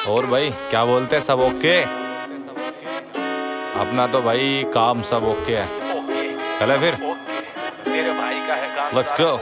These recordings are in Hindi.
और भाई क्या बोलते हैं, सब ओके? अपना तो भाई काम सब ओके है। चले फिर, तेरे भाई का है काम। Let's go.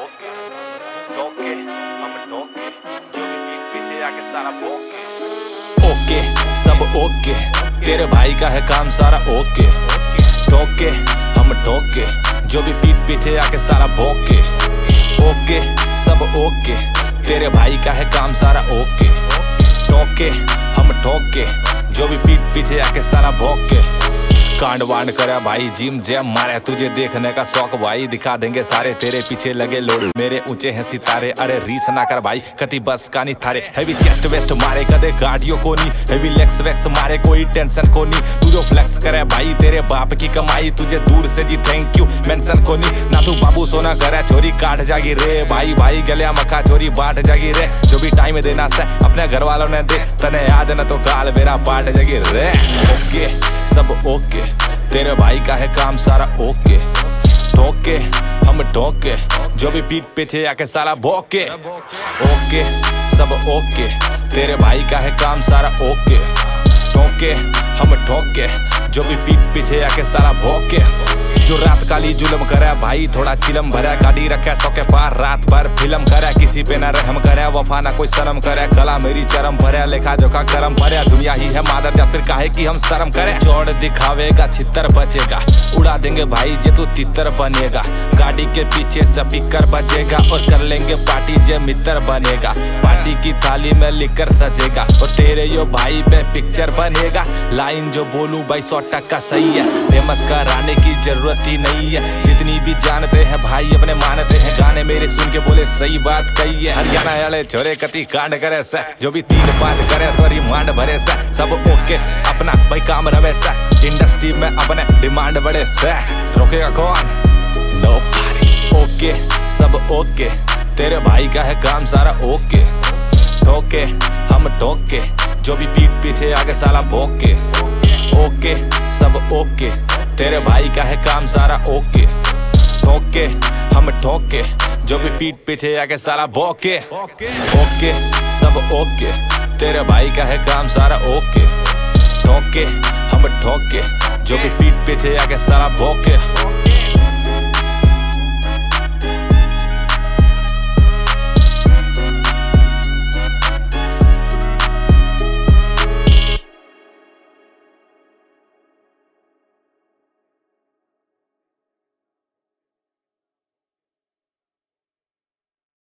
ओके सब ओके, तेरे भाई का है काम सारा ओके। ठोके हम ठोके, जो भी पीठ पीछे आके सारा भोके। ओके सब ओके, तेरे भाई का है काम सारा ओके। ठोके हम ठोके, जो भी पीठ पीछे आके सारा भोके। कांड वांड करे भाई, जिम जैम मारे, तुझे देखने का शौक भाई, दिखा देंगे सारे तेरे पीछे लगे लोड। मेरे ऊंचे हैं सितारे, अरे रीस ना कर भाई, कति बस का नहीं थारे। हैवी चेस्ट वेस्ट मारे कदे गाड़ियों को नहीं, हैवी लेग्स वैक्स मारे कोई टेंशन को नहीं। तू जो फ्लेक्स करे भाई, तेरे बाप की कमाई, तुझे दूर से जी थैंक यू मेंशन को नहीं। ना तू बाबू सोना करे, छोरी काट जागी रे भाई, भाई गलिया मक्का छोरी बाट जागी रे। जो भी टाइम देना से अपने घर वालों ने दे, तने आज न तो काल मेरा बाट जागी रे। ओके सब ओके, तेरे भाई का है काम सारा ओके। ठोके हम ठोके, जो भी पीठ पीछे आके सारा भोके। ओके सब ओके, तेरे भाई का है काम सारा ओके। ठोके हम ठोके, जो भी पीठ पीछे आके सारा भोके। जो रात काली जुलम करे भाई, थोड़ा चिलम भरे, गाड़ी रखे सौ के पार, रात भर फिल्म करे, किसी पे ना रहम करे, वफा ना कोई शर्म करे। कला मेरी चरम भरे, लेखा जोखा करम भरे, दुनिया ही है मादर जा, फिर काहे कि हम शर्म करे। जोड़ दिखावेगा छितर बचेगा, उड़ा देंगे भाई जे तू तितर बनेगा। गाड़ी के पीछे स्पीकर बजेगा, और कर लेंगे पार्टी जे मित्र बनेगा। पार्टी की थाली में लिकर सजेगा, और तेरे यो भाई पे पिक्चर बनेगा। लाइन जो बोलूं भाई 100% सही है, फेमस कराने की जरूरत ही नहीं है। जितनी भी जानते हैं भाई अपने मानते हैं, गाने मेरे सुन के बोले सही बात कही है। हरियाणा वाले छोरे कति कांड करे से, जो भी 3-5 करे तो रिमांड भरे से। सब ओके अपना भाई काम रवे से, इंडस्ट्री में अपने डिमांड बड़े से, रोकेगा कौन? नोबडी। ओके सब ओके, तेरे भाई का है काम सारा ओके। ठोके हम ठोके, जो भी पीठ पीछे आगे साला भोके। ओके सब ओके, तेरे भाई का है काम सारा ओके। ठोके हम ठोके, जो भी पीठ पीछे आके साला भोके। ओके सब ओके, तेरे भाई का है काम सारा ओके। ठोके हम ठोके, जो भी पीठ पीछे आके साला भोके।